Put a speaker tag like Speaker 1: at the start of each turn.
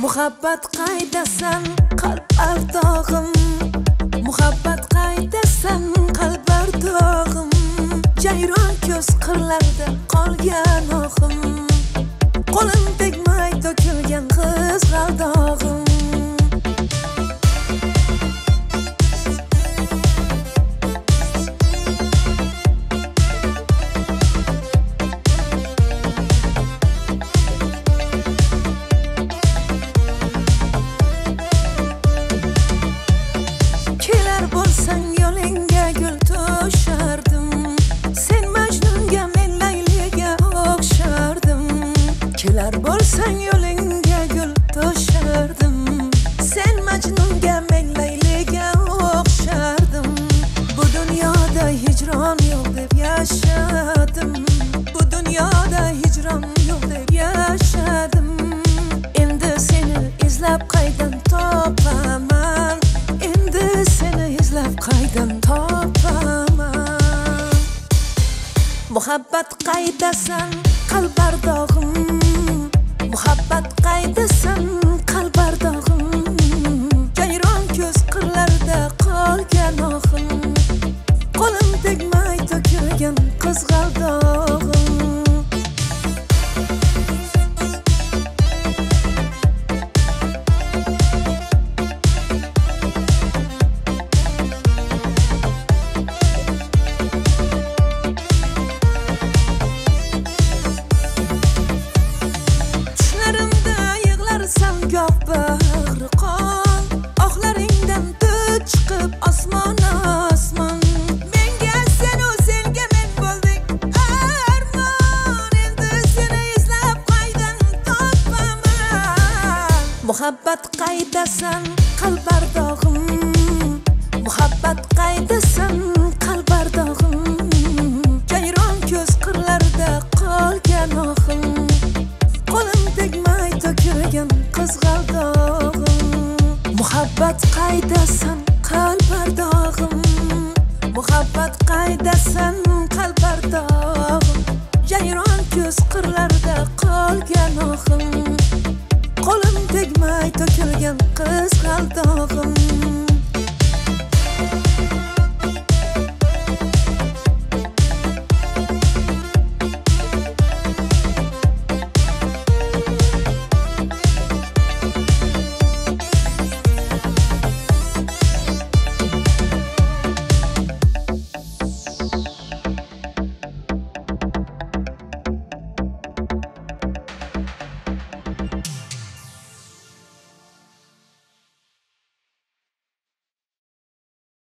Speaker 1: Muhabbat qaydasan qalb ardog'im, muhabbat qaydasan qalb ardog'im, jayron ko'z qirlarida qolgan oxim, qo'lim tegmay to'kilgan qizg'aldog'im. Bo'lsang yo'lingga gul to'shardim, sen Majnunga men Layliga o'xshardim. Kelar bo'lsang yo'lingga gul to'shardim, sen Majnunga men Layliga o'xshardim. Bu dunyoda hijron yo'q deb yashadim, bu dunyoda hijron yo'q deb yashadim. Endi seni izlab qaydan topaman, endi seni izlab qaydan topaman. Muhabbat qaydasan qalb ardog'im, muhabbat qaydasan qalb ardog'im, jayron ko'z qirlarida qolgan oxim, qo'lim tegmay to'kilgan qizg'aldog'im. Goh bag'ri qon, oxlaringdan tut chiqib osmon osmon. Menga senu senga men bo'ldik armon, endi seni izlab qaydan topaman. Muhabbat qaydasan qalb ardog'im, muhabbat qaydasan qalb ardog'im, jayron ko'z qirlarida qolgan oxim, qo'lim tegmay to'kilgan qizg'aldog'im. Muhabbat qaydasan qalb ardog'im, muhabbat qaydasan qalb ardog'im, jayron ko'z qirlarida qolgan oxim, qo'lim tegmay to'kilgan qizg'aldog'im.